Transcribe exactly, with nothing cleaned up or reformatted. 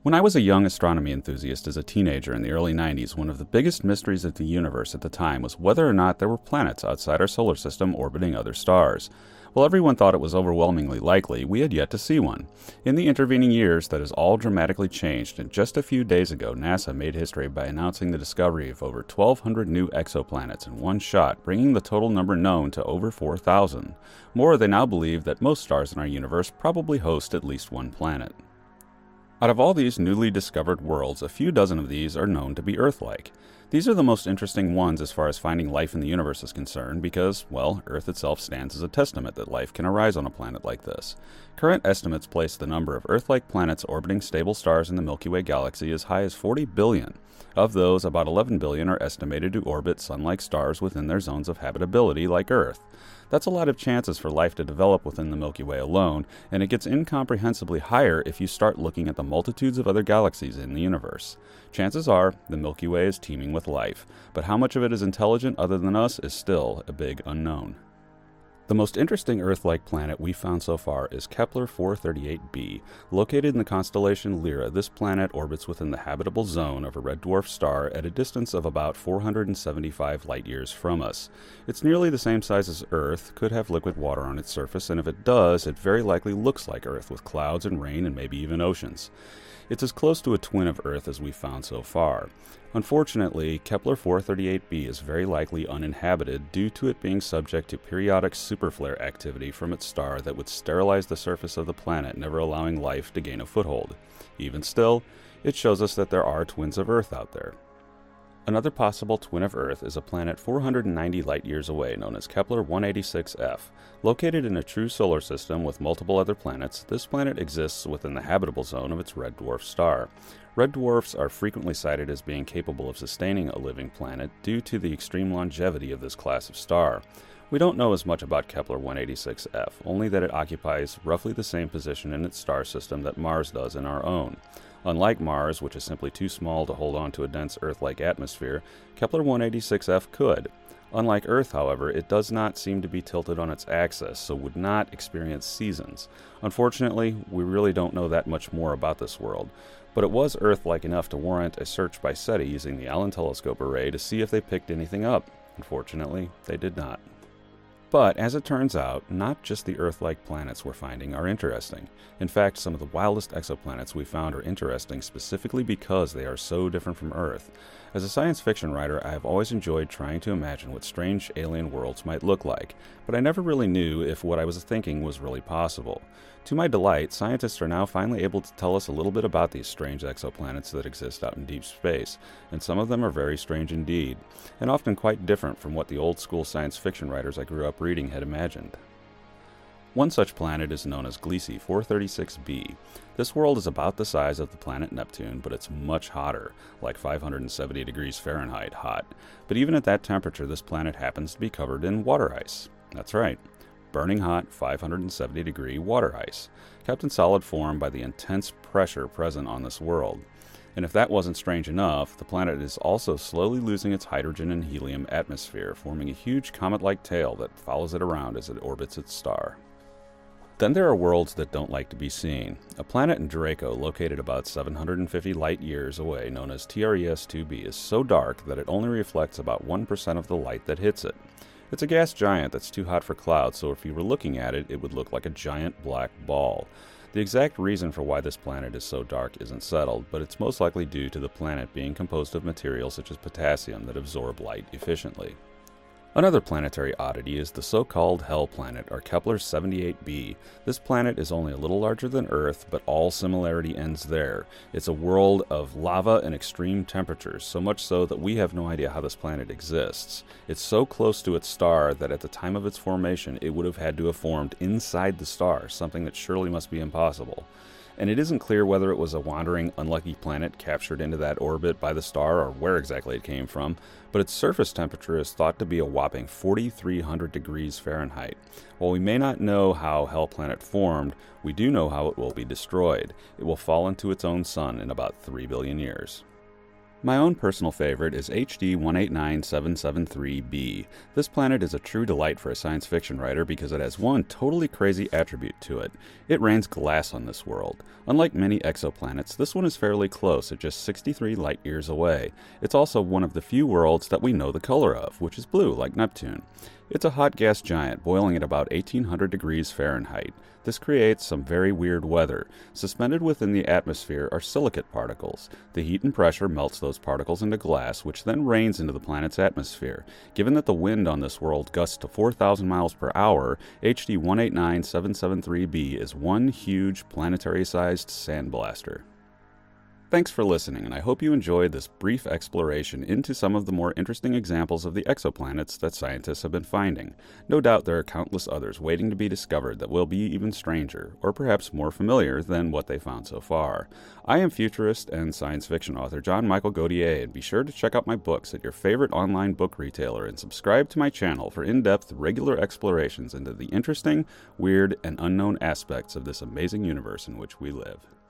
When I was a young astronomy enthusiast as a teenager in the early nineties, one of the biggest mysteries of the universe at the time was whether or not there were planets outside our solar system orbiting other stars. While everyone thought it was overwhelmingly likely, we had yet to see one. In the intervening years, that has all dramatically changed, and just a few days ago, NASA made history by announcing the discovery of over twelve hundred new exoplanets in one shot, bringing the total number known to over four thousand. More, they now believe that most stars in our universe probably host at least one planet. Out of all these newly discovered worlds, a few dozen of these are known to be Earth-like. These are the most interesting ones as far as finding life in the universe is concerned because, well, Earth itself stands as a testament that life can arise on a planet like this. Current estimates place the number of Earth-like planets orbiting stable stars in the Milky Way galaxy as high as forty billion. Of those, about eleven billion are estimated to orbit sun-like stars within their zones of habitability like Earth. That's a lot of chances for life to develop within the Milky Way alone, and it gets incomprehensibly higher if you start looking at the multitudes of other galaxies in the universe. Chances are, the Milky Way is teeming with life, but how much of it is intelligent other than us is still a big unknown. The most interesting Earth-like planet we've found so far is Kepler four thirty-eight b. Located in the constellation Lyra, this planet orbits within the habitable zone of a red dwarf star at a distance of about four hundred seventy-five light-years from us. It's nearly the same size as Earth, could have liquid water on its surface, and if it does, it very likely looks like Earth with clouds and rain and maybe even oceans. It's as close to a twin of Earth as we've found so far. Unfortunately, Kepler four thirty-eight b is very likely uninhabited due to it being subject to periodic superflare activity from its star that would sterilize the surface of the planet, never allowing life to gain a foothold. Even still, it shows us that there are twins of Earth out there. Another possible twin of Earth is a planet four hundred ninety light-years away known as Kepler one eighty-six f. Located in a true solar system with multiple other planets, this planet exists within the habitable zone of its red dwarf star. Red dwarfs are frequently cited as being capable of sustaining a living planet due to the extreme longevity of this class of star. We don't know as much about Kepler one eighty-six f, only that it occupies roughly the same position in its star system that Mars does in our own. Unlike Mars, which is simply too small to hold on to a dense Earth-like atmosphere, Kepler one eighty-six f could. Unlike Earth, however, it does not seem to be tilted on its axis, so would not experience seasons. Unfortunately, we really don't know that much more about this world, but it was Earth-like enough to warrant a search by SETI using the Allen Telescope Array to see if they picked anything up. Unfortunately, they did not. But, as it turns out, not just the Earth-like planets we're finding are interesting. In fact, some of the wildest exoplanets we found are interesting specifically because they are so different from Earth. As a science fiction writer, I have always enjoyed trying to imagine what strange alien worlds might look like, but I never really knew if what I was thinking was really possible. To my delight, scientists are now finally able to tell us a little bit about these strange exoplanets that exist out in deep space, and some of them are very strange indeed, and often quite different from what the old-school science fiction writers I grew up reading had imagined. One such planet is known as Gliese four thirty-six b. This world is about the size of the planet Neptune, but it's much hotter, like five hundred seventy degrees Fahrenheit hot. But even at that temperature, this planet happens to be covered in water ice. That's right, burning hot five hundred seventy degree water ice, kept in solid form by the intense pressure present on this world. And if that wasn't strange enough, the planet is also slowly losing its hydrogen and helium atmosphere, forming a huge comet-like tail that follows it around as it orbits its star. Then there are worlds that don't like to be seen. A planet in Draco, located about seven hundred fifty light-years away, known as T R E S two b, is so dark that it only reflects about one percent of the light that hits it. It's a gas giant that's too hot for clouds, so if you were looking at it, it would look like a giant black ball. The exact reason for why this planet is so dark isn't settled, but it's most likely due to the planet being composed of materials such as potassium that absorb light efficiently. Another planetary oddity is the so-called Hell Planet, or Kepler seventy-eight b. This planet is only a little larger than Earth, but all similarity ends there. It's a world of lava and extreme temperatures, so much so that we have no idea how this planet exists. It's so close to its star that at the time of its formation, it would have had to have formed inside the star, something that surely must be impossible. And it isn't clear whether it was a wandering, unlucky planet captured into that orbit by the star or where exactly it came from, but its surface temperature is thought to be a whopping forty-three hundred degrees Fahrenheit. While we may not know how Hell Planet formed, we do know how it will be destroyed. It will fall into its own sun in about three billion years. My own personal favorite is H D one eight nine seven seven three b. This planet is a true delight for a science fiction writer because it has one totally crazy attribute to it. It rains glass on this world. Unlike many exoplanets, this one is fairly close at just sixty-three light years away. It's also one of the few worlds that we know the color of, which is blue, like Neptune. It's a hot gas giant, boiling at about eighteen hundred degrees Fahrenheit. This creates some very weird weather. Suspended within the atmosphere are silicate particles. The heat and pressure melts those particles into glass, which then rains into the planet's atmosphere. Given that the wind on this world gusts to four thousand miles per hour, H D one eight nine seven seven three b is one huge planetary-sized sandblaster. Thanks for listening, and I hope you enjoyed this brief exploration into some of the more interesting examples of the exoplanets that scientists have been finding. No doubt there are countless others waiting to be discovered that will be even stranger, or perhaps more familiar than what they found so far. I am futurist and science fiction author John Michael Godier, and be sure to check out my books at your favorite online book retailer and subscribe to my channel for in-depth, regular explorations into the interesting, weird, and unknown aspects of this amazing universe in which we live.